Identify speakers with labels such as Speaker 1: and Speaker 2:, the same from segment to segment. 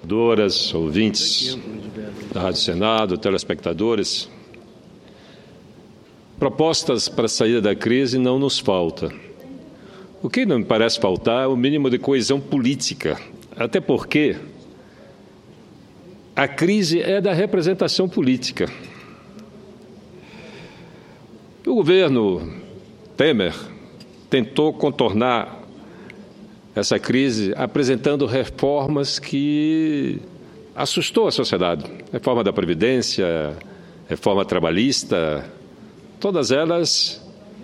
Speaker 1: Senadoras, ouvintes da Rádio Senado, telespectadores, propostas para a saída da crise não nos falta. O que não me parece faltar é o mínimo de coesão política, até porque a crise é da representação política. O governo Temer tentou contornar essa crise apresentando reformas que assustou a sociedade. Reforma da Previdência, reforma trabalhista, todas elas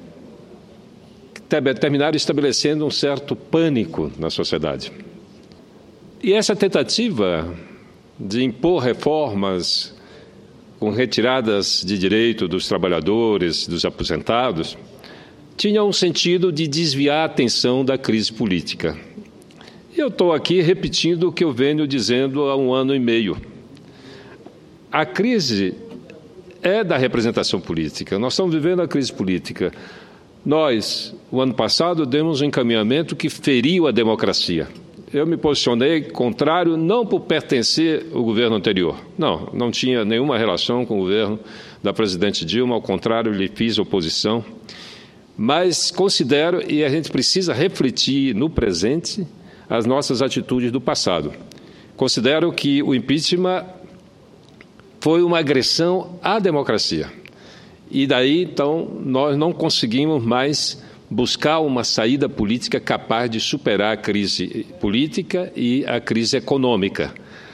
Speaker 1: terminaram estabelecendo um certo pânico na sociedade. E essa tentativa de impor reformas com retiradas de direito dos trabalhadores, dos aposentados, tinha um sentido de desviar a atenção da crise política. Eu estou aqui repetindo o que eu venho dizendo há 1 ano e meio. A crise é da representação política. Nós estamos vivendo a crise política. Nós, o ano passado, demos um encaminhamento que feriu a democracia. Eu me posicionei contrário, não por pertencer ao governo anterior. Não tinha nenhuma relação com o governo da presidente Dilma, ao contrário, lhe fiz oposição. Mas considero, e a gente precisa refletir no presente, as nossas atitudes do passado. Considero que o impeachment foi uma agressão à democracia. E daí, então, nós não conseguimos mais buscar uma saída política capaz de superar a crise política e a crise econômica.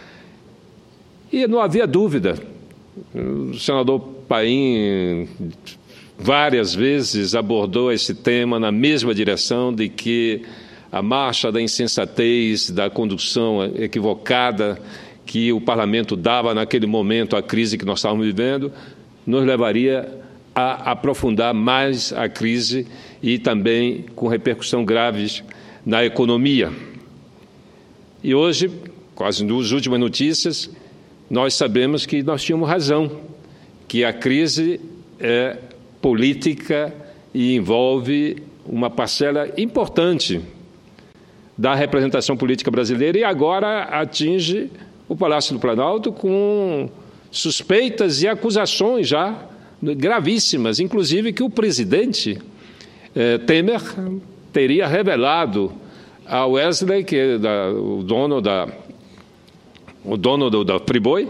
Speaker 1: E não havia dúvida. O senador Paim várias vezes abordou esse tema na mesma direção de que a marcha da insensatez, da condução equivocada que o parlamento dava naquele momento à crise que nós estávamos vivendo, nos levaria a aprofundar mais a crise e também com repercussão graves na economia. E hoje, quase nas últimas notícias, nós sabemos que nós tínhamos razão, que a crise é política e envolve uma parcela importante da representação política brasileira e agora atinge o Palácio do Planalto com suspeitas e acusações já gravíssimas, inclusive que o presidente Temer teria revelado a Wesley, que é o dono da Friboi,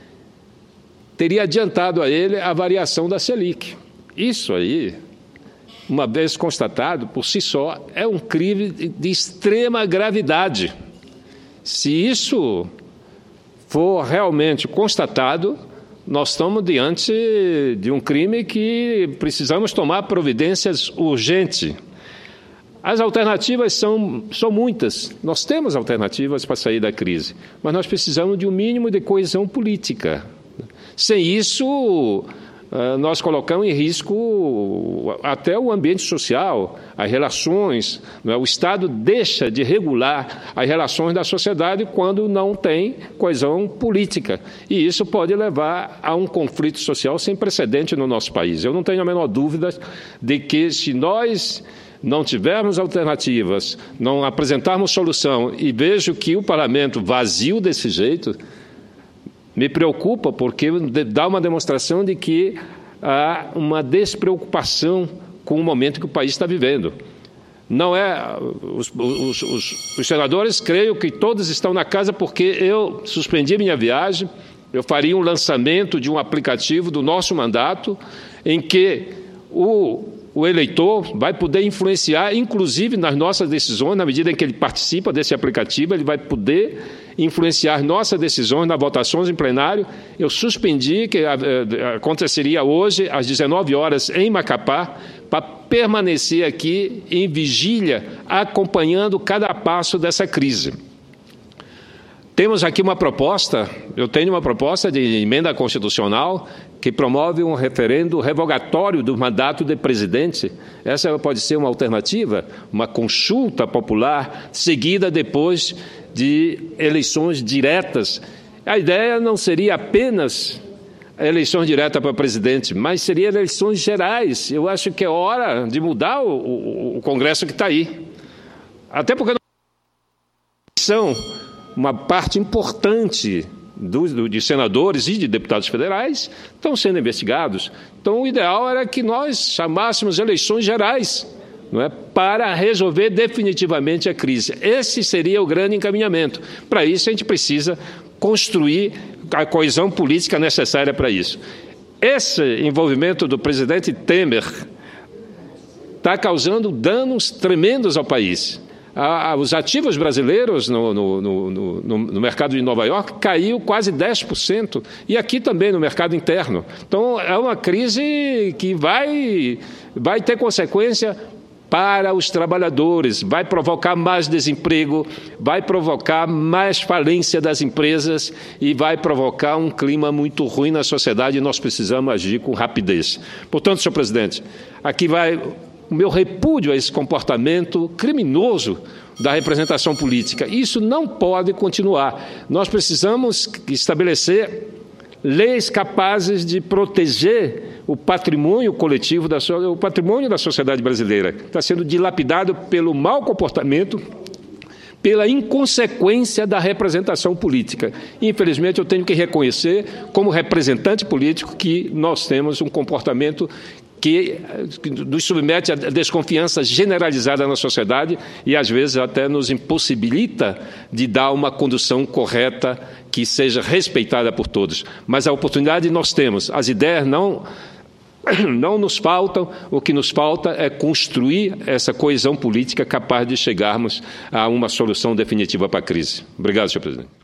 Speaker 1: teria adiantado a ele a variação da Selic. Isso aí, uma vez constatado, por si só, é um crime de extrema gravidade. Se isso for realmente constatado, nós estamos diante de um crime que precisamos tomar providências urgentes. As alternativas são muitas. Nós temos alternativas para sair da crise, mas nós precisamos de um mínimo de coesão política. Sem isso, nós colocamos em risco até o ambiente social, as relações. O Estado deixa de regular as relações da sociedade quando não tem coesão política. E isso pode levar a um conflito social sem precedente no nosso país. Eu não tenho a menor dúvida de que, se nós não tivermos alternativas, não apresentarmos solução, e vejo que o parlamento vazio desse jeito, me preocupa, porque dá uma demonstração de que há uma despreocupação com o momento que o país está vivendo. Não é... Os senadores, creio que todos estão na casa porque eu suspendi minha viagem, eu faria um lançamento de um aplicativo do nosso mandato em que o eleitor vai poder influenciar, inclusive nas nossas decisões, na medida em que ele participa desse aplicativo, ele vai poder influenciar nossas decisões nas votações em plenário. Eu suspendi, que aconteceria hoje, às 19 horas, em Macapá, para permanecer aqui em vigília, acompanhando cada passo dessa crise. Temos aqui uma proposta, eu tenho uma proposta de emenda constitucional que promove um referendo revogatório do mandato de presidente. Essa pode ser uma alternativa, uma consulta popular seguida depois de eleições diretas. A ideia não seria apenas eleições diretas para presidente, mas seria eleições gerais. Eu acho que é hora de mudar o Congresso que está aí. Até porque não uma parte importante de senadores e de deputados federais estão sendo investigados. Então, o ideal era que nós chamássemos eleições gerais, não é, para resolver definitivamente a crise. Esse seria o grande encaminhamento. Para isso, a gente precisa construir a coesão política necessária para isso. Esse envolvimento do presidente Temer está causando danos tremendos ao país. Os ativos brasileiros no mercado de Nova York caiu quase 10%, e aqui também no mercado interno. Então, é uma crise que vai ter consequência para os trabalhadores, vai provocar mais desemprego, vai provocar mais falência das empresas e vai provocar um clima muito ruim na sociedade, e nós precisamos agir com rapidez. Portanto, senhor presidente, aqui vai o meu repúdio a esse comportamento criminoso da representação política. Isso não pode continuar. Nós precisamos estabelecer leis capazes de proteger o patrimônio coletivo, o patrimônio da sociedade brasileira, que está sendo dilapidado pelo mau comportamento, pela inconsequência da representação política. Infelizmente, eu tenho que reconhecer, como representante político, que nós temos um comportamento que nos submete à desconfiança generalizada na sociedade e, às vezes, até nos impossibilita de dar uma condução correta que seja respeitada por todos. Mas a oportunidade nós temos, as ideias não nos faltam, o que nos falta é construir essa coesão política capaz de chegarmos a uma solução definitiva para a crise. Obrigado, senhor presidente.